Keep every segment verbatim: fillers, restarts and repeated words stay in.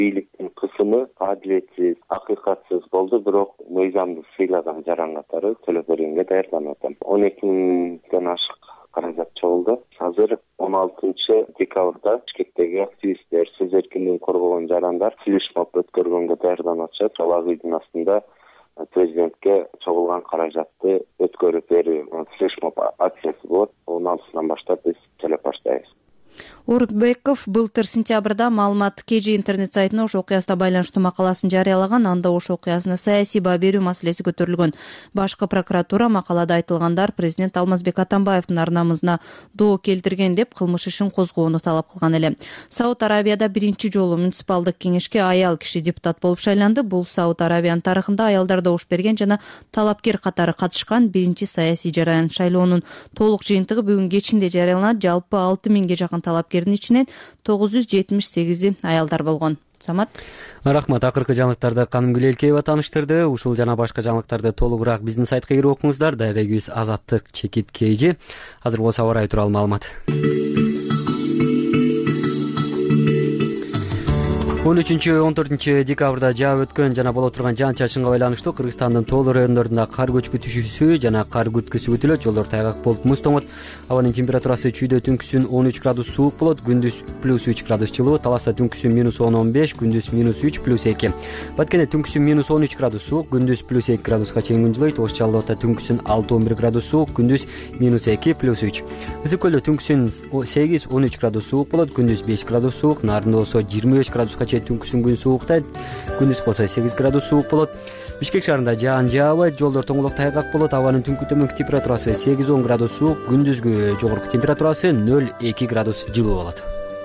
бийликтин кысымы адилетсиз, акыйкатсыз болду, бирок мыйзамды сыйлаган жаран катары төлөп бергенге даярданып атам. он эки миңден ашык каражат чогулду. Азыр он алтынчы декабрда Бишкектеги активисттер, сөз эркиндигин коргогон жарандар флешмоб өткөргөнгө даярданып атышат. Ал агыйдын астында президентке чогулган каражатты өткөрүп берүү флешмоб акциясы болот. он алтысынан баштап биз төлөп баштайбыз. Орукбеков былтыр сентябрда маалымат кей же интернет сайтына ош окуясына байланыштуу макаласын жарыялаган. Анда ош окуясына саясий баа берүү маселеси көтөрүлгөн. Башкы прокуратура макалада айтылгандар президент Алмазбек Атамбаевдин ар намысына доо келтирген деп кылмыш ишин козгоону талап кылган эле. Сауд Арабияда биринчи жолу муниципалдык кеңешке аял киши депутат болуп шайланды. Бул Сауд Арабиянын тарыхында аялдар добуш берген жана талапкер катары катышкан биринчи саясий жараян. Шайлоонун толук жыйынтыгы бүгүн кечинде жарыяланат. Жалпы алты миңге жакын талапкердин ичинен тогуз жүз жетимиш сегизи аялдар болгон. Самат. Рахмат. Акыркы жаңылыктарды Каным Гүлелкеева тааныштырды. Ушул жана башка жаңылыктарды толугураак биздин сайтка кирип окуңуздар. Дарегибиз Азаттык Чекит Кейжи. Азыр болсо аба ырайы тууралуу маалымат. он үчүнчү он төртүнчү декабрда жаап өткөн жана боло турган жаан-чачынга байланыштуу Кыргызстандын тоолуу райондорунда кар көчкү түшүүсү жана кар күткүсү күтүлөт. Жолдор тайгак болуп муз тоңот. Абанын температурасы чүйдө түнкүсүн он үч градус суук болот, күндүз плюс үч градус жылуу, Таласта түнкүсүн минус он он беш, күндүз минус үч плюс эки. Баткенде түнкүсүн минус он үч градус суук, күндүз плюс эки градуска чейин күн жылыйт. Ош Жалалда түнкүсүн алты он бир градус суук, күндүз минус эки плюс үч. Ысык көлдө түнкүсүн сегиз он үч градус суук болот, күндүз беш градус суук, Нарында болсо жыйырма беш градуска чейин түнкүсүн күн сууктайт, күндүз болсо сегиз градус суук болот. Бишкек шаарында жаан жаабайт, жолдор тоңолок тайгак болот. Абанын түнкү төмөнкү температурасы сегиз он градус суук, күндүзгү жогорку температурасы нөл эки градус жылуу болот.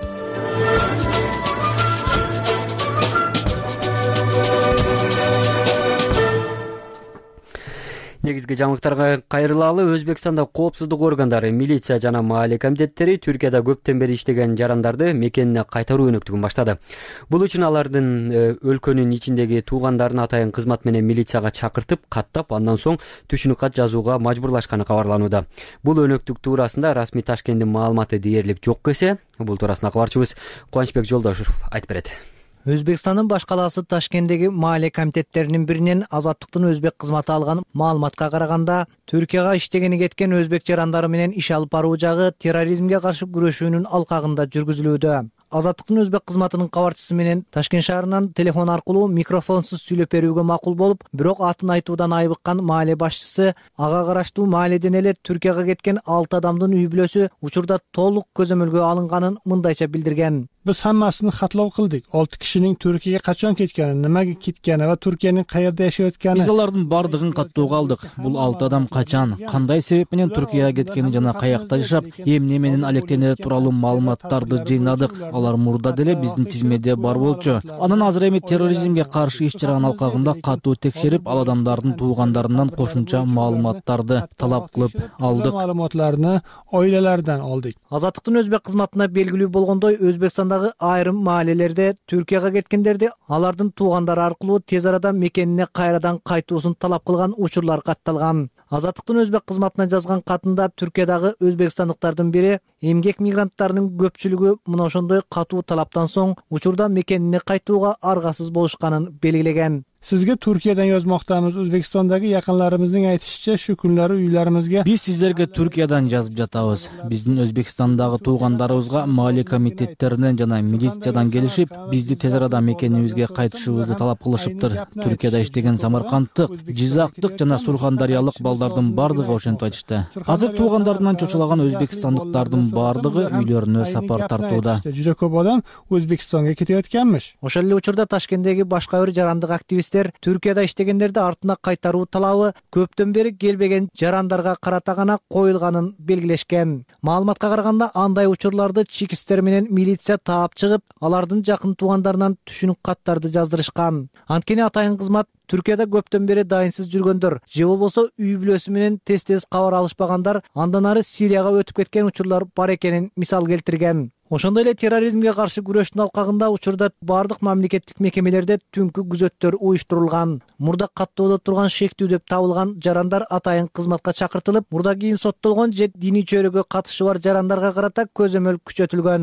Негизги жаңылыктарга кайрылалы. Өзбекстанда коопсуздук органдары, милиция жана маалия комитеттери Түркияда көптөн бери иштеген жарандарды мекенине кайтаруу өнөктүгүн баштады. Бул үчүн алардын өлкөнүн ичиндеги туугандарын атайын кызмат менен милицияга чакыртып, каттап, андан соң түшүнүк кат жазууга мажбурлашканы кабарланууда. Бул өнөктүк туурасында расмий Ташкенттин маалыматы дээрлик жок кесе, бул туурасында кабарчыбыз Кубанычбек Жолдошев айтып берет. Өзбекстандын баш калаасы Ташкенттеги маалия комитеттеринин биринен Азаттыктын өзбек кызматы алган маалыматка караганда, Түркияга иштегени кеткен өзбек жарандары менен иш алып баруу жагы терроризмге каршы күрөшүүнүн алкагында жүргүзүлүүдө. Азаттыктын өзбек кызматынын кабарчысы менен Ташкент шаарынан телефон аркылуу микрофонсуз сүйлөп берүүгө макул болуп, бирок атын айтуудан айбыккан маалия башчысы ага караштуу маалияден эле Түркияга кеткен алты адамдын үй бүлөсү учурда толук көзөмөлгө алынганын мындайча билдирген. Biz hammasini xatlov qildik. olti kishining Turkiyaga qachon ketgani, nimaga ketgani va Turkiyaning qayerda yashayotgani. Biz алардын бардыгын каттоого алдык. Бул алты адам качан, кандай себеп менен Түркияга кеткени жана каякта жашап, эмне менен алектенери тууралуу маалыматтарды жыйнадык. Алар мурда деле биздин тизмеде бар болчу. Анан азыр эми терроризмге каршы иш чараган алкагында катуу текшерип, ал адамдардын туугандарынан кошумча маалыматтарды талап кылып алдык. Маалыматтарды oilalaridan oldik. Азаттыктын өзбек кызматына белгилүү болгондой, Өзбекстандагы айрым маалиялерде Түркияга кеткендерди алардын туугандары аркылуу тез арада мекенине кайрадан кайтуусун талап кылган учурлар катталган. Азаттыктын өзбек кызматына жазган катында Түркиядагы өзбекстандыктардын бири эмгек мигранттарынын көпчүлүгү мына ошондой катуу талаптан соң учурда мекенине кайтууга аргасыз болушканын белгилеген. Sizga Turkiyadan yozmoqdamiz. O'zbekistondagi yaqinlarimizning aytishicha, shu kunlari uylarimizga Biz sizlarga Turkiyadan жазып жатабыз. Биздин Өзбекстандагы туугандарыбызга маалия комитеттеринен жана милициядан келишип, бизди тез арада мекенибизге кайтышыбызды талап кылышыптыр. Түркияда иштеген самаркандтык, жизактык жана сурхандариялык балдардын бардыгы ошентип айтышты. Азыр туугандарынан чочулаган өзбекстандыктардын бардыгы үйлөрүнө сапар тартууда. Juda ko'p odam O'zbekistonga ketayotganmish. Ошол эле учурда Ташкенттеги башка бир жарандык активисттер Түркияда иштегендерди артына кайтаруу талабы көптөн бери келбеген жарандарга карата гана коюлганын белгилешкен. Маалыматка караганда, андай учурларды чекисттер менен милиция таап чыгып, алардын жакын туугандарынан түшүнүк каттарды жаздырышкан. Анткени атайын кызмат Түркияда көптөн бери дайынсыз жүргөндөр, же болбосо үй бүлөсү менен тез-тез кабар алышпагандар андан ары Сирияга өтүп кеткен учурлар бар экенин мисал келтирген. Ошондой эле терроризмге каршы күрөштүн алкагында учурда бардык мамлекеттик мекемелерде түнкү күзөттөр уюштурулган. Мурда каттоодо турган шектүү деп табылган жарандар атайын кызматка чакыртылып, мурда кийин соттолгон же диний чөйрөгө катышы бар жарандарга карата көзөмөл күчөтүлгөн.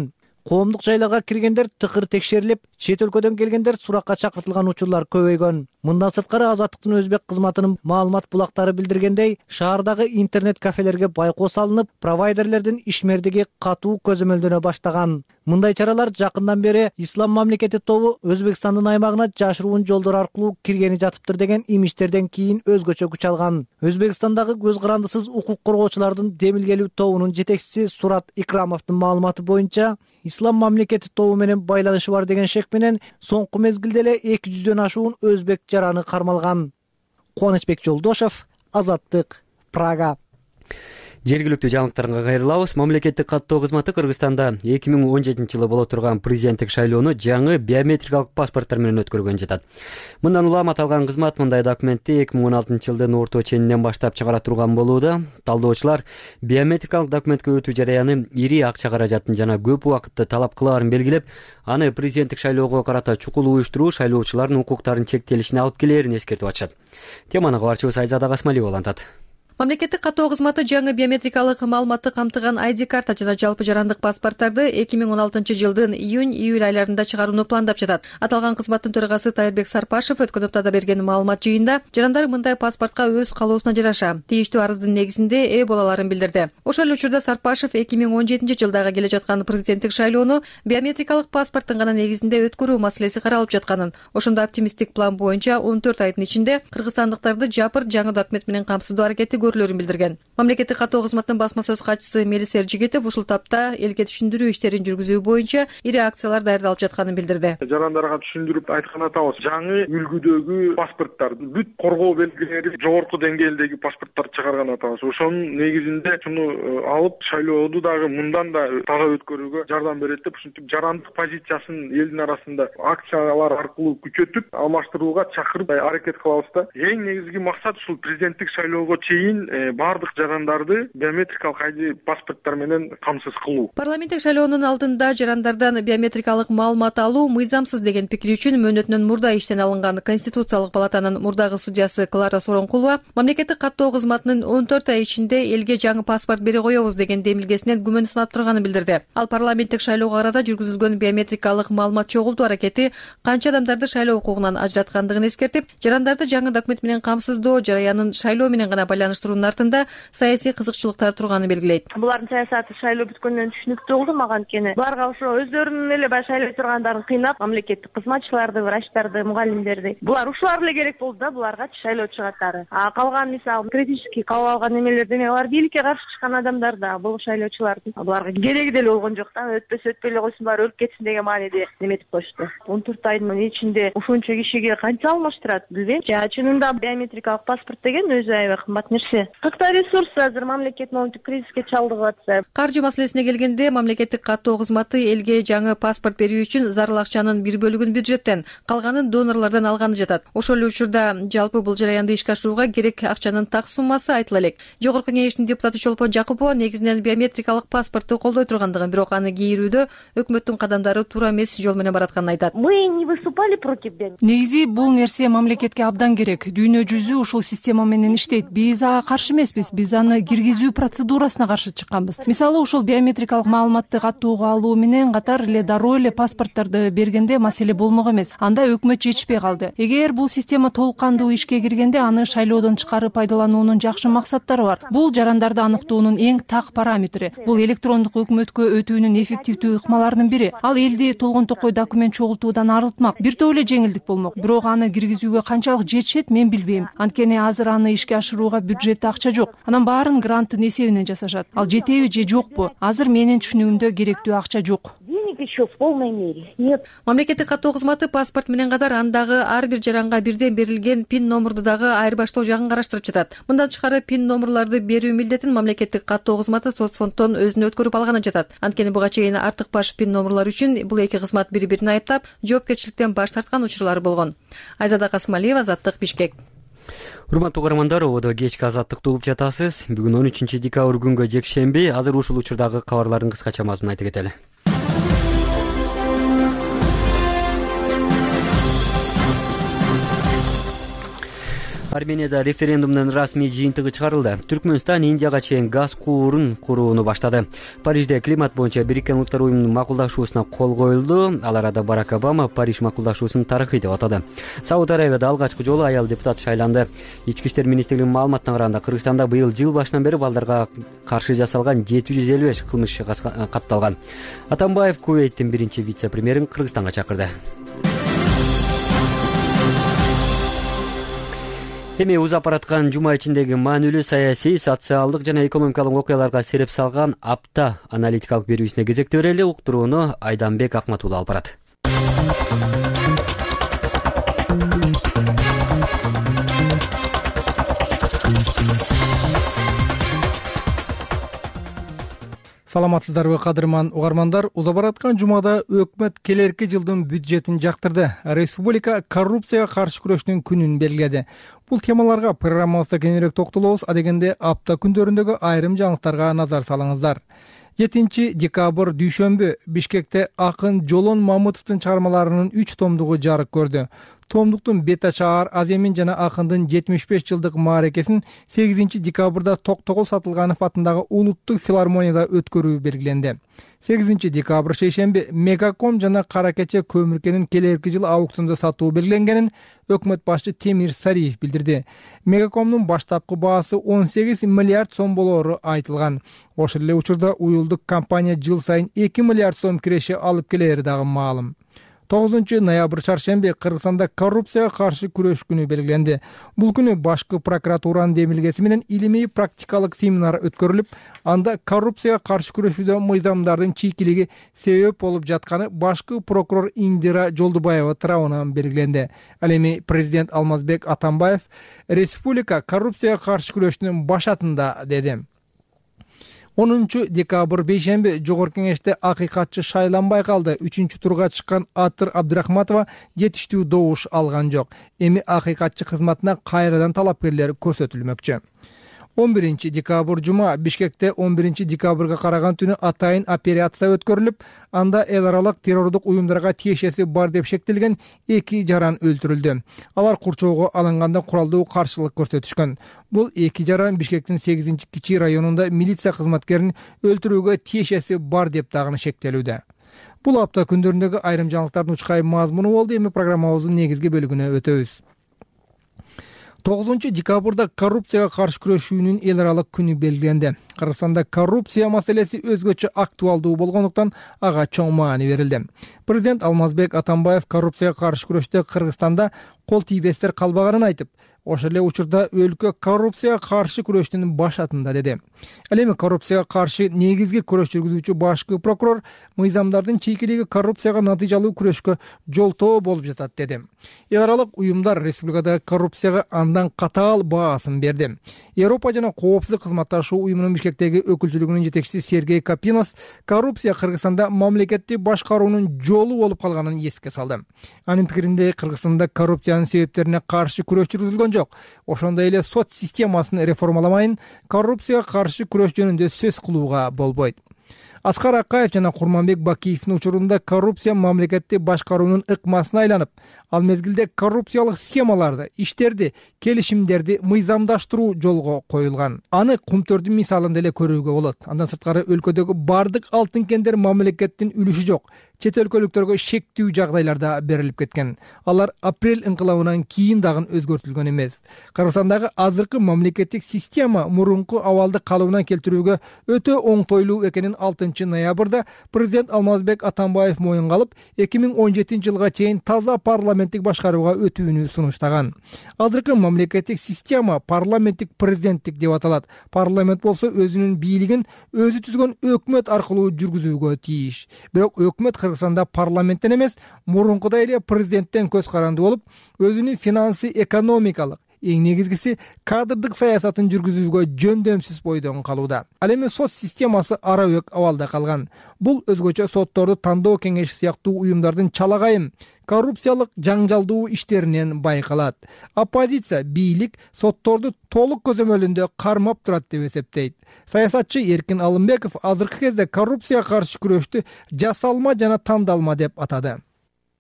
коомдук жайларга киргендер тыкыр текшерилип, чет өлкөдөн келгендер суракка чакыртылган учурлар көбөйгөн. Мындан сырткары Азаттыктын Өзбек кызматынын маалымат булактары билдиргендей, шаардагы интернет кафелерге байкоо салынып, провайдерлердин ишмердиги катуу көзөмөлдөнө баштаган. Мындай чаралар жакындан бери Ислам мамлекети тобу Өзбекстандын аймагына жашыруун жолдор аркылуу киргени жатыптыр деген имичтерден кийин өзгөчө күч алган. Өзбекстандагы көз карандысыз укук коргоочулардын демилгелүү тобунун жетекчиси Сурат Икрамовдун маалыматы боюнча, Ислам мамлекети тобу менен байланышы бар деген шек менен соңку мезгилде эле эки жүздөн ашуун өзбек жараны кармалган. Кубанычбек Жолдошев, Азаттык, Прага. Жергиликтүү жаңылыктарга кайрылабыз. Мамлекеттик каттоо кызматы Кыргызстанда эки миң он жетинчи жылы боло турган президенттик шайлоону жаңы биометрикалык паспорттор менен өткөргөн жатат. Мындан улам аталган кызмат мындай документти эки миң он алтынчы жылдын орто ченинен баштап чыгара турган болууда. Талдоочулар биометрикалык документке өтүү жараяны ири акча каражатын жана көп убакытты талап кылаарын белгилеп, аны президенттик шайлоого карата чукул уюштуруу шайлоочулардын укуктарынын чектелишине алып келээрин эскертип атышат. Теманы кабарчыбыз Айзада Касмалиева улантат. Мамлекеттик каттоо кызматы жаңы биометрикалык маалыматты камтыган ай ди карта жана жалпы жарандык паспорттарды эки миң он алтынчы жылдын июнь-июль айларында чыгарууну пландап жатат. Аталган кызматтын төрагасы Тайырбек Сарпашев өткөн аптада берген маалымат жыйында жарандар мындай паспортко өз каалоосуна жараша тийиштүү арыздын негизинде ээ боло аларын билдирди. Ошол эле учурда Сарпашев эки миң он жетинчи жылдагы келе жаткан президенттик шайлоону биометрикалык паспорттун гана негизинде өткөрүү маселеси каралып жатканын, ошондо оптимисттик план боюнча он төрт айдын ичинде кыргызстандыктарды жапыр жаңы документ менен камсыздоо аракети көрүлөрүн билдирген. Мамлекеттик каттоо кызматынын басма сөз катчысы Мелис Эржигитов ушул тапта элге түшүндүрүү иштерин жүргүзүү боюнча ири акциялар даярдалып жатканын билдирди. Жарандарга түшүндүрүп айткан атабыз, жаңы үлгүдөгү паспорттар, бүт коргоо белгилери жогорку деңгээлдеги паспорттар чыгарган атабыз. Ошонун негизинде шуну алып шайлоодо дагы мындан да таза өткөрүүгө жардам берет деп, ушинтип жарандык позициясын элдин арасында акциялар аркылуу күчөтүп, алмаштырууга чакырып аракет кылабыз да. Эң негизги максат ушул президенттик шайлоого чейин бардык жарандарды биометрикалык айди паспорттор менен камсыз кылуу. Парламенттик шайлоонун алдында жарандардан биометрикалык маалымат алуу мыйзамсыз деген пикир үчүн мөөнөтүнөн мурда иштен алынган Конституциялык палатанын мурдагы судьясы Клара Соронкулова мамлекеттик каттоо кызматынын он төрт ай ичинде элге жаңы паспорт бере коебуз деген демилгесинен күмөн санап турганын билдирди. Ал парламенттик шайлоого карата жүргүзүлгөн биометрикалык маалымат чогултуу аракети канча адамдарды шайлоо укугунан ажыраткандыгын эскертип, жарандарды жаңы документ менен камсыздоо жараянын шайлоо менен гана байланыштыруунун артында саясий кызыкчылыктар турганын белгилейт. Булардын саясаты шайлоо бүткөндөн түшүнүктүү болду мага, анткени буларга ошо өздөрүнүн эле баягы шайлой тургандарын кыйнап, мамлекеттик кызматчыларды, врачтарды, мугалимдерди булар ушулар эле керек болду да, буларга шайлоочу катары. А калган мисалы критический кабыл алган эмелерден алар бийликке каршы чыккан адамдар да, бул шайлоочулардын буларга кереги деле болгон жок да, өтпөсө өтпөй эле койсун, баары өлүп кетсин деген мааниде неметип коюшту. он төрт айдын ичинде ушунча кишиге канча алмаштырат билбейм. Жана чынында биометрикалык паспорт деген өзү аябай кымбат нерсе. Кыркта ресурс азыр мамлекет моунтип кризиске чалдыгып атса. Каржы маселесине келгенде мамлекеттик каттоо кызматы элге жаңы паспорт берүү үчүн зарыл акчанын бир бөлүгүн бюджеттен, калганын донорлордон алганы жатат. Ошол эле учурда жалпы бул жараянды ишке ашырууга керек акчанын так суммасы айтыла элек. Жогорку кеңештин депутаты Чолпон Жакупова негизинен биометрикалык паспортту колдой тургандыгын, бирок аны кийрүүдө өкмөттүн кадамдары туура эмес жол менен баратканын айтат. Мы не выступали против биометрики. Негизи бул нерсе мамлекетке абдан керек. Дүйнө жүзү ушул система менен иштейт. Биз ага каршы эмеспиз. Биз аны киргизүү процедурасына каршы чыкканбыз. Мисалы ушул биометрикалык маалыматты катууга алуу менен катар эле дароо эле паспорттарды бергенде маселе болмок эмес. Анда өкмөт жетишпей калды. Эгер бул система толук кандуу ишке киргенде аны шайлоодон чыгарып пайдалануунун жакшы максаттары бар. Бул жарандарды аныктоонун эң так параметри. Бул электрондук өкмөткө өтүүнүн эффективдүү ыкмаларынын бири. Ал элди толгон токой документ чогултуудан арылтмак. Бир топ эле жеңилдик болмок. Бирок аны киргизүүгө канчалык жетишет мен билбейм. Анткени азыр аны ишке ашырууга бюджетте акча жок. Анан баарын гранттын эсебинен жасашат. Ал жетеби же жокпу? Азыр менин түшүнүгүмдө керектүү акча жок. Еще в полной мере. Нет. Мамлекеттик каттоо кызматы паспорт менен катар андагы ар бир жаранга бирден берилген пин номурду дагы айырбаштоо жагын караштырып жатат. Мындан тышкары пин номурларды берүү милдетин мамлекеттик каттоо кызматы соцфонддон өзүнө өткөрүп алганы жатат. Анткени буга чейин артык баш пин номурлар үчүн бул эки кызмат бири-бирин айыптап, жоопкерчиликтен баш тарткан учурлар болгон. Айзада Касмалиева, Азаттык, Бишкек. Урматтуу угармандар, ободо кечки азаттыкты угуп жатасыз. Бүгүн он үчүнчү декабрь күнгө жекшемби. Азыр ушул учурдагы кабарлардын кыскача мазмунун айта кетели. Арменияда референдумдун расмий жыйынтыгы чыгарылды. Түркмөнстан Индияга чейин газ куурун курууну баштады. Парижде климат боюнча Бириккен Улуттар уюмунун макулдашуусуна кол коюлду. Ал арада Барак Обама Париж макулдашуусун тарыхый деп атады. Сауд Аравияда алгачкы жолу аял депутат шайланды. Ички иштер министрлигинин маалыматына караганда, Кыргызстанда быйыл жыл башынан бери балдарга каршы жасалган жети жүз элүү беш кылмыш катталган. Атамбаев Кувейттин биринчи вице-премьерин Кыргызстанга чакырды. Эми узап бараткан жума ичиндеги маанилүү саясий, социалдык жана экономикалык окуяларга сереп салган апта аналитикалык берүүсүнө кезекти берели. Уктурууну Айданбек Акматулла алып барат. Саламатсыздарбы, кадырман угармандар? Узап бараткан жумада өкмөт келерки жылдын бюджетин жактырды. Республика коррупцияга каршы күрөштүн күнүн белгиледи. Бул темаларга программабызда кеңирээк токтолобуз. Адегенде апта күндөрүндөгү айрым жаңылыктарга назар салыңыздар. жетинчи декабрь дүйшөмбү Бишкекте акын Жолон Мамытовдун чыгармаларынын үч томдугу жарык көрдү. Томдуктун бет ачаар Аземин жана акындын жетимиш беш жылдык мааракесин сегизинчи декабрда Токтогул Сатылганов атындагы улуттук филармонияда өткөрүү белгиленди. сегизинчи декабрь шейшемби Мегаком жана Кара Кече көмүркенин келерки жылы аукциондо сатуу белгиленгенин өкмөт башчы Темир Сариев билдирди. Мегакомдун баштапкы баасы он сегиз миллиард сом болоору айтылган. Ошол эле учурда уюлдук компания жыл сайын эки миллиард сом киреше алып келери дагы маалым. тогузунчу ноябрь чаршемби Кыргызстанда коррупцияга каршы күрөш күнү белгиленди. Бул күнү башкы прокуратуранын демилгеси менен илимий практикалык семинар өткөрүлүп, анда коррупцияга каршы күрөшүүдө мыйзамдардын чийкилиги себеп болуп жатканы башкы прокурор Индира Жолдубаева тарабынан белгиленди. Ал эми президент Алмазбек Атамбаев республика коррупцияга каршы күрөштүн башатында деди. онунчу декабрь бейшемби Жогорку кеңеште акыйкатчы шайланбай калды. үчүнчү турга чыккан Атыр Абдрахматова жетиштүү добуш алган жок. Эми акыйкатчы кызматына кайрадан талапкерлер көрсөтүлмөкчү. он биринчи декабрь жума Бишкекте он биринчи декабрга караган түнү атайын операция өткөрүлүп, анда эл аралык террордук уюмдарга тиешеси бар деп шектелген эки жаран өлтүрүлдү. Алар курчоого алынганда куралдуу каршылык көрсөтүшкөн. Бул эки жаран Бишкектин сегизинчи кичи районунда милиция кызматкерин өлтүрүүгө тиешеси бар деп дагы шектелүүдө. Бул апта күндөрүндөгү айрым жаңылыктардын учкай мазмуну болду. Эми программабыздын негизги бөлүгүнө өтөбүз. тогузунчу декабрда коррупцияга каршы күрөшүүнүн эл аралык күнү белгиленди. Кыргызстанда коррупция маселеси өзгөчө актуалдуу болгондуктан ага чоң маани берилди. Президент Алмазбек Атамбаев коррупцияга каршы күрөштө Кыргызстанда кол тийбестер калбаганын айтып, ошол эле учурда өлкө коррупцияга каршы күрөштүн башатында деди. Ал эми коррупцияга каршы негизги күрөш жүргүзүүчү башкы прокурор мыйзамдардын чийкилиги коррупцияга натыйжалуу күрөшкө жолтоо болуп жатат деди. Эл аралык уюмдар республикадагы коррупцияга андан катаал баасын берди. Европа жана коопсуздук кызматташуу уюмунун Бишкектеги өкүлчүлүгүнүн жетекчиси Сергей Капинос коррупция Кыргызстанда мамлекетти башкаруунун жолу болуп калганын эске салды. Анын пикиринде Кыргызстанда коррупциянын себептерине каршы күрөш жүргүзүлгөн жок. Ошондой эле сот системасын реформаламайын, коррупцияга каршы күрөш жөнүндө сөз кылууга болбойт. Аскар Акаев жана Курманбек Бакиевдин учурунда коррупция мамлекетти башкаруунун ыкмасына айланып, ал мезгилде коррупциялык схемаларды, иштерди, келишимдерди мыйзамдаштыруу жолго коюлган. Аны Кумтөрдүн мисалында эле көрүүгө болот. Андан сырткары өлкөдөгү бардык алтын кендер мамлекеттин үлүшү жок. Чет өлкөлүктөргө шектүү жагдайларда берилип кеткен. Алар апрель инкылабынан кийин дагы өзгөртүлгөн эмес. Кыргызстандагы азыркы мамлекеттик система мурунку абалды калыбына келтирүүгө өтө оңтойлуу экенин алтынчы ноябрда президент Алмазбек Атамбаев моюнга алып, эки миң он жетинчи жылга чейин таза парламенттик башкарууга өтүүнү сунуштаган. Азыркы мамлекеттик система парламенттик президенттик деп аталат. Парламент болсо өзүнүн бийлигин өзү түзгөн өкмөт аркылуу жүргүзүүгө тийиш. Бирок өкмөт Кыргызстанда парламенттен эмес, мурункудай эле президенттен көз каранды болуп, өзүнүн финансы экономикалык, эң негизгиси кадрдык саясатын жүргүзүүгө жөндөмсүз бойдон калууда. Ал эми сот системасы арабөк абалда калган. Бул өзгөчө сотторду тандоо кеңеши сыяктуу уюмдардын чалагайым, коррупциялык жаңжалдуу иштеринен байкалат. Оппозиция бийлик сотторду толук көзөмөлүндө кармап турат деп эсептейт. Саясатчы Эркин Алымбеков азыркы кезде коррупцияга каршы күрөштү жасалма жана тандалма деп атады.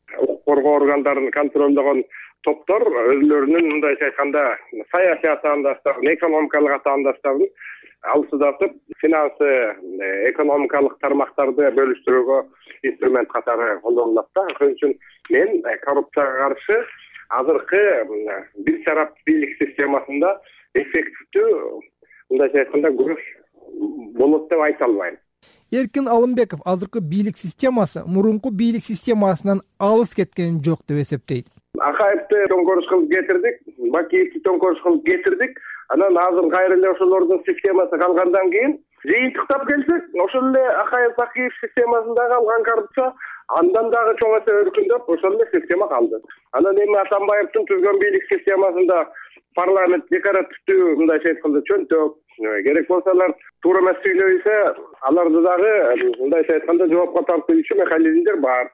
коргоо органдарын контролдогон топтор өзлөрүнүн мындайча айтканда саясий атаандаштарын, экономикалык атаандаштарын алсыздатып, финансы экономикалык тармактарды бөлүштүрүүгө инструмент катары колдонулат да. Ошон үчүн мен коррупцияга каршы азыркы бир тарап бийлик системасында эффективдүү мындайча айтканда күрөш болот деп айта албайм. Эркин Алымбеков азыркы бийлик системасы мурунку бийлик системасынан алыс кеткен жок деп эсептейт. Акаевди төңкөрүш кылып кетирдик, Бакиевди төңкөрүш кылып кетирдик. Анан азыр кайра эле ошолордун системасы калгандан кийин жыйынтыктап келсек, ошол эле Акаев Бакиев системасында калган коррупция андан дагы чоңойса өркүндөп, ошол эле система калды. Анан эми Атамбаевдин түзгөн бийлик системасында парламент декоративдүү мындайча айтканда чөнтөк, керек болсалар туура эмес сүйлөйсө, аларды дагы мындайча айтканда жоопко тартуучу механизмдер бар.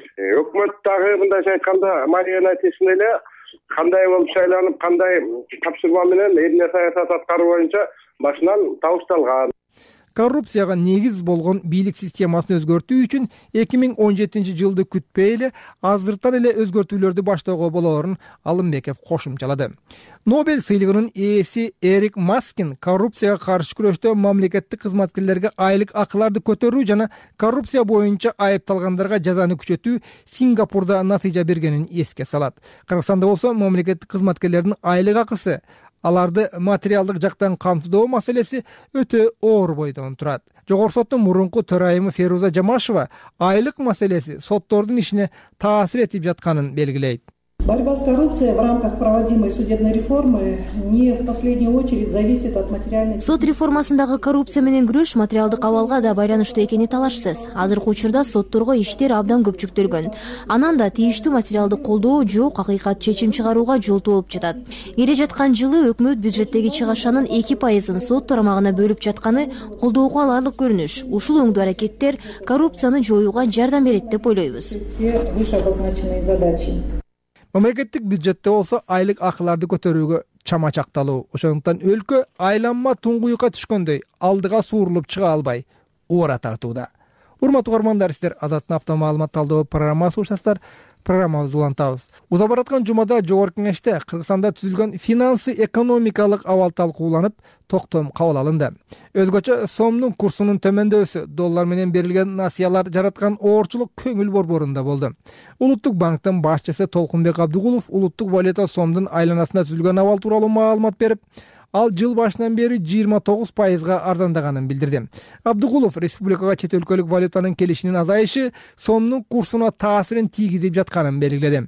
Өкмөт дагы мындайча айтканда марионетисин эле кандай болуп шайланып, кандай тапшырма менен элине саясат аткаруу боюнча башынан табышталган. Коррупцияга негиз болгон бийлик системасын өзгөртүү үчүн эки миң он жетинчи жылды күтпөй эле азыртан эле өзгөртүүлөрдү баштоого болоорун Алымбеков кошумчалады. Нобель сыйлыгынын ээси Эрик Маскин коррупцияга каршы күрөштө мамлекеттик кызматкерлерге айлык акыларды көтөрүү жана коррупция боюнча айыпталгандарга жазаны күчөтүү Сингапурда натыйжа бергенин эске салат. Кыргызстанда болсо мамлекеттик кызматкерлердин айлык акысы аларды материалдык жактан камтоо маселеси өтө оор бойдон турат. Жогорку соттун мурунку төрайымы Феруза Жамашева айлык маселеси соттордун ишине таасир этип жатканын белгилейт. Борьба с коррупцией в рамках проводимой судебной реформы не в последнюю очередь зависит от материальной... Сот реформасындагы коррупция менен күрөш материалдык абалга да байланыштуу экени талашсыз. Азыркы учурда сотторго иштер абдан көп жүктөлгөн. Анан да тийиштүү материалдык колдоо жок акыйкат чечим чыгарууга жол болуп жатат. Келе жаткан жылы өкмөт бюджеттеги чыгашанын эки пайызын сот тарамагына бөлүп жатканы колдоого аларлык көрүнүш. Ушул оңдуу аракеттер коррупцияны жоюуга жардам берет деп ойлойбуз. Все вышеобозначенные задачи. Мамлекеттик бюджетте болсо айлык акыларды көтөрүүгө чама чакталуу. Ошондуктан өлкө айланма туңгуюкка түшкөндөй алдыга суурулуп чыга албай уура тартууда. Урматтуу угармандар, сиздер Азаттын апта маалымат талдоо программасы угушасыздар. Программабызды улантабыз. Уза бараткан жумада Жогорку Кеңеште Кыргызстанда түзүлгөн финансы экономикалык абал талкууланып, токтом кабыл алынды. Өзгөчө сомдун курсунун төмөндөсү, доллар менен берилген насыялар жараткан оорчулук көңүл борборунда болду. Улуттук банктын башчысы Толкунбек Абдыгулов улуттук валюта сомдун айланасында түзүлгөн абал тууралуу маалымат берип, ал жыл башынан бери жыйырма тогуз пайызга арзандаганын билдирди. Абдыгулов республикага чет өлкөлүк валютанын келишинин азайышы сомдун курсуна таасирин тийгизип жатканын белгиледи.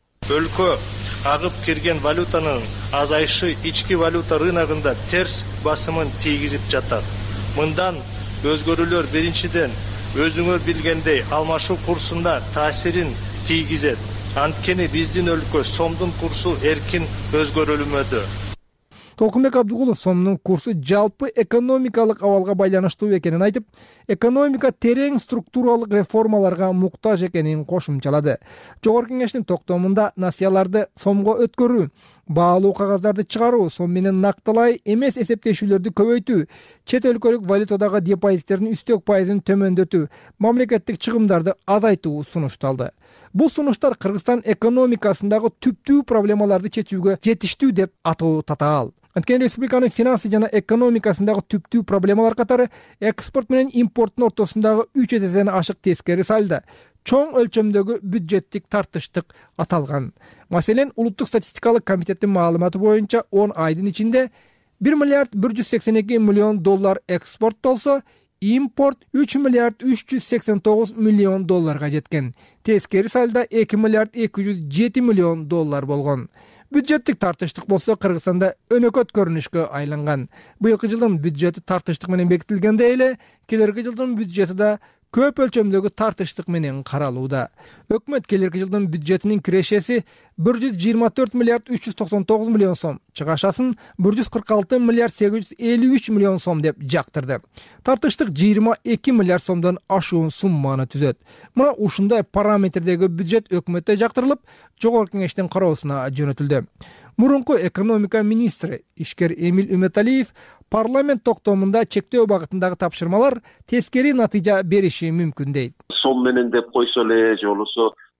Өлкө агып кирген валютанын азайышы ички валюта рыногунда терс басымын тийгизип жатат. Мындан өзгөрүүлөр биринчиден өзүңөр билгендей алмашуу курсунда таасирин тийгизет. Анткени биздин өлкө сомдун курсу эркин өзгөрүлмөдү. Толкунбек Абдыгулов сомдун курсу жалпы экономикалык абалга байланыштуу экенин айтып, экономика терең структуралык реформаларга муктаж экенин кошумчалады. Жогорку Кеңештин токтомунда насыяларды сомго өткөрүү, баалуу кагаздарды чыгаруу, сом менен накталай эмес эсептешүүлөрдү көбөйтүү, чет өлкөлүк валютадагы депозиттердин үстөк пайызын төмөндөтүү, мамлекеттик чыгымдарды азайтуу сунушталды. Бул сунуштар Кыргызстан экономикасындагы түптүү проблемаларды чечүүгө жетиштүү деп атоо татаал. Анткени республиканын финансы жана экономикасындагы түптүү проблемалар катары экспорт менен импорттун ортосундагы үч эседен ашык тескери сальдо, чоң өлчөмдөгү бюджеттик тартыштык аталган. Маселен, улуттук статистикалык комитеттин маалыматы боюнча он айдын ичинде бир миллиард бир жүз сексен эки миллион доллар экспорттолсо, импорт үч миллиард үч жүз сексен тогуз миллион долларга жеткен. Тескери сальдо эки миллиард эки жүз жети миллион доллар болгон. Бюджеттик тартыштык болсо Кыргызстанда өнөкөт көрүнүшкө айланган. Быйылкы жылдын бюджети тартыштык менен бекитилгендей эле, келерки жылдын бюджети да көп өлчөмдөгү тартыштык менен каралууда. Өкмөт келерки жылдын бюджетинин кирешеси бир жүз жыйырма төрт миллиард үч жүз токсон тогуз миллион сом, чыгашасын бир жүз кырк алты миллиард сегиз жүз элүү үч миллион сом деп жактырды. Тартыштык жыйырма эки миллиард сомдон ашуун сумманы түзөт. Мына ушундай параметрдеги бюджет өкмөттө жактырылып, Жогорку Кеңештин кароосуна жөнөтүлдү. Мурунку экономика министри ишкер Эмил Үмөталиев парламент токтомунда чектөө багытындагы тапшырмалар тескери натыйжа бериши мүмкүн дейт. Сом менен деп койсо эле, же болбосо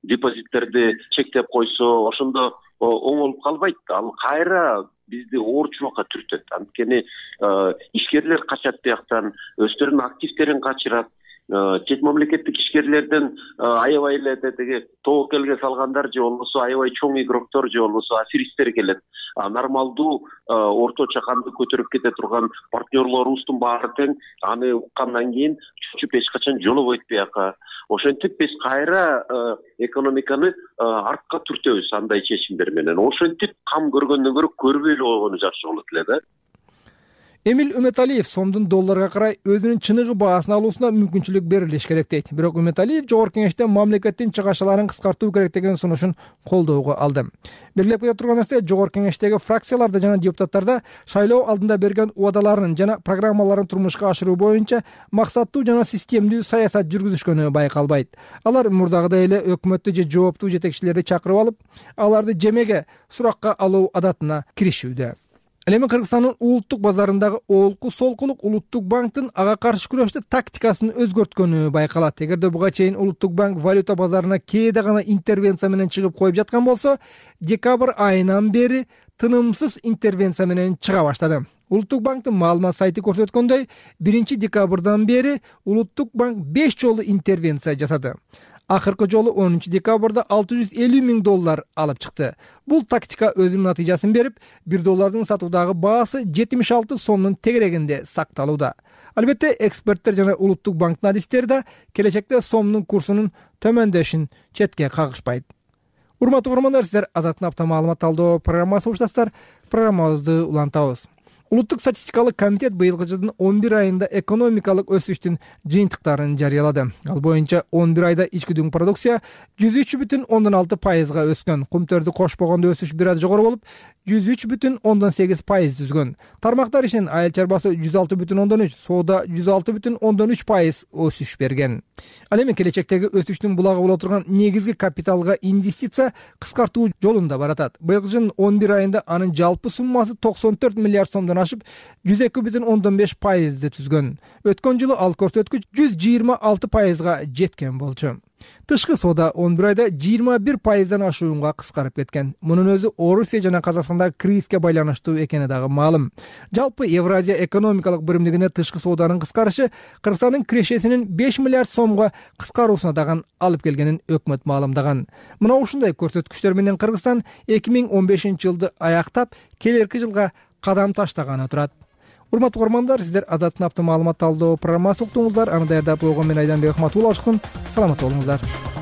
депозиттерди чектеп койсо ошондо оңолуп калбайт. Ал кайра бизди оорчулукка түртөт. Анткени ишкерлер качат тияктан, өздөрүнүн активдерин качырат. Чет мамлекеттик ишкерлерден аябай эле теги тобокелге салгандар же болбосо аябай чоң игроктор же болбосо аферисттер келет. Нормалдуу орточо канды көтөрүп кете турган партнерлорубуздун баары тең аны уккандан кийин чочуп эч качан жолобойт бияка. Ошентип биз кайра экономиканы артка түртөбүз андай чечимдер менен. Ошентип кам көргөндөн көрө көрбөй эле койгону жакшы болот эле да. Эмил Үмөталиев сомдун долларга карай өзүнүн чыныгы баасын алуусуна мүмкүнчүлүк берилиш керек дейт. Бирок Үмөталиев жогорку кеңеште мамлекеттин чыгашаларын кыскартуу керек деген сунушун колдоого алды. Белгилеп кете турган нерсе, жогорку кеңештеги фракцияларда жана депутаттарда шайлоо алдында берген убадаларын жана программаларын турмушка ашыруу боюнча максаттуу жана системдүү саясат жүргүзүшкөнү байкалбайт. Алар мурдагыдай эле өкмөттү же жооптуу жетекчилерди чакырып алып, аларды жемеге суракка алуу адатына киришүүдө. Ал эми Кыргызстандын улуттук базарындагы олку солкулук Улуттук банктын ага каршы күрөштө тактикасын өзгөрткөнү байкалат. Эгерде буга чейин Улуттук банк валюта базарына кээде гана интервенция менен чыгып коюп жаткан болсо, декабрь айынан бери тынымсыз интервенция менен чыга баштады. Улуттук банктын маалымат сайты көрсөткөндөй, биринчи декабрдан бери Улуттук банк беш жолу интервенция жасады. Акыркы жолу онунчу декабрда алты жүз элүү миң доллар алып чыкты. Бул тактика өзүнүн натыйжасын берип, бир доллардын сатуудагы баасы жетимиш алты сомдун тегерегинде сакталууда. Албетте, эксперттер жана Улуттук банктын адистери да келечекте сомдун курсунун төмөндөшүн четке кагышпайт. Урматтуу көрөрмандар, сиздер Азаттын апта маалымат талдоо программасы угушасыздар. Программабызды улантабыз. Улуттук статистикалык комитет быйылкы жылдын он бир айында экономикалык өсүштүн жыйынтыктарын жарыялады. Ал боюнча он бир айда ички продукция жүз үч бүтүн ондон алты пайызга өскөн. Кумтөрдү кошпогондо өсүш бир аз жогору болуп, жүз үч бүтүн ондон сегиз пайыз түзгөн. Тармактар ишинин айыл чарбасы жүз алты бүтүн ондон үч, соода жүз алты бүтүн ондон үч пайыз өсүш берген. Ал эми келечектеги өсүштүн булагы боло турган негизги капиталга инвестиция кыскартуу жолунда баратат. Быйылкы жылдын он бир айында анын жалпы суммасы токсон төрт миллиард сомдон ашып, жүз эки бүтүн ондон беш пайызды түзгөн. Өткөн жылы ал көрсөткүч жүз жыйырма алты пайызга жеткен болчу. Тышкы соода он бир айда жыйырма бир пайыздан ашуунга кыскарып кеткен. Мунун өзү Орусия жана Казакстандагы кризиске байланыштуу экени дагы маалым. Жалпы Евразия экономикалык биримдигине тышкы сооданын кыскарышы Кыргызстандын кирешесинин беш миллиард сомго кыскаруусуна дагы алып келгенин өкмөт маалымдаган. Мына ушундай көрсөткүчтөр менен Кыргызстан эки миң он бешинчи жылды аяктап, келерки жылга кадам таштаганы турат. Урматтуу көрөрмандар, сиздер Азаттын апта маалымат талдоо программасын уктуңуздар. Аны даярдап койгон мен Айданбек Ахматулла ашкын. Саламат болуңуздар.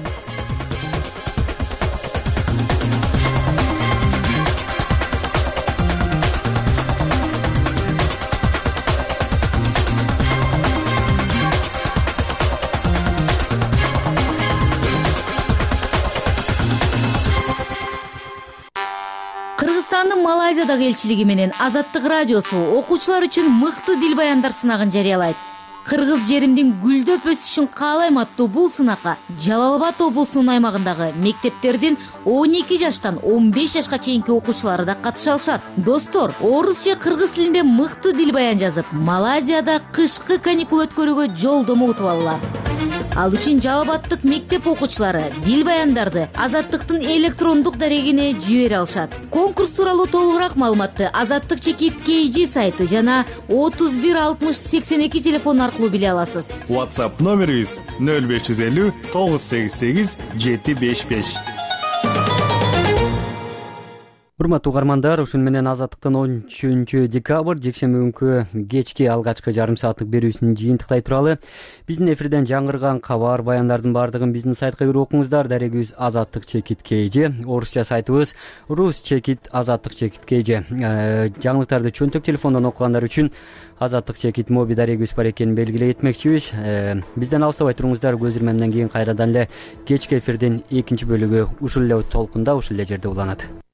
Кыргызстандын Малайзиядагы элчилиги менен Азаттык радиосу окуучулар үчүн мыкты дил баяндар сынагын жарыялайт. Кыргыз жеримдин гүлдөп өсүшүн каалайм аттуу бул сынакка Жалал Абад облусунун аймагындагы мектептердин он эки жаштан он беш жашка чейинки окуучулары да катыша алышат. Достор, орус же кыргыз тилинде мыкты дил баян жазып, Малайзияда кышкы каникул өткөрүүгө жолдомо утуп алгыла. Ал үчүн Жалал Абадтык мектеп окуучулары дил баяндарды Азаттыктын электрондук дарегине жибере алышат. Конкурс тууралуу толугураак маалыматты Азаттык чекит кей джи сайты жана отуз бир алтымыш сексен эки телефон аркылуу биле аласыз. WhatsApp номерибиз нөл беш жүз элүү тогуз сегиз сегиз жети беш беш. Урматтуу угармандар, ушун менен Азаттыктын он үчүнчү декабрь жекшемби күнкү кечки алгачкы жарым сааттык берүүсүн жыйынтыктай туралы биздин эфирден жаңырган кабар баяндардын баардыгын биздин сайтка кирип окуңуздар. Дарегибиз Азаттык чекит кей джи, орусча сайтыбыз Рус чекит Азаттык чекит кей джи. Жаңылыктарды чөнтөк телефондон окугандар үчүн Азаттык чекит моби дарегибиз бар экенин белгилей этмекчибиз. Бизден алыстабай туруңуздар. Көз ирмемден кийин кайрадан эле кечки эфирдин экинчи бөлүгү ушул эле толкунда, ушул эле жерде уланат.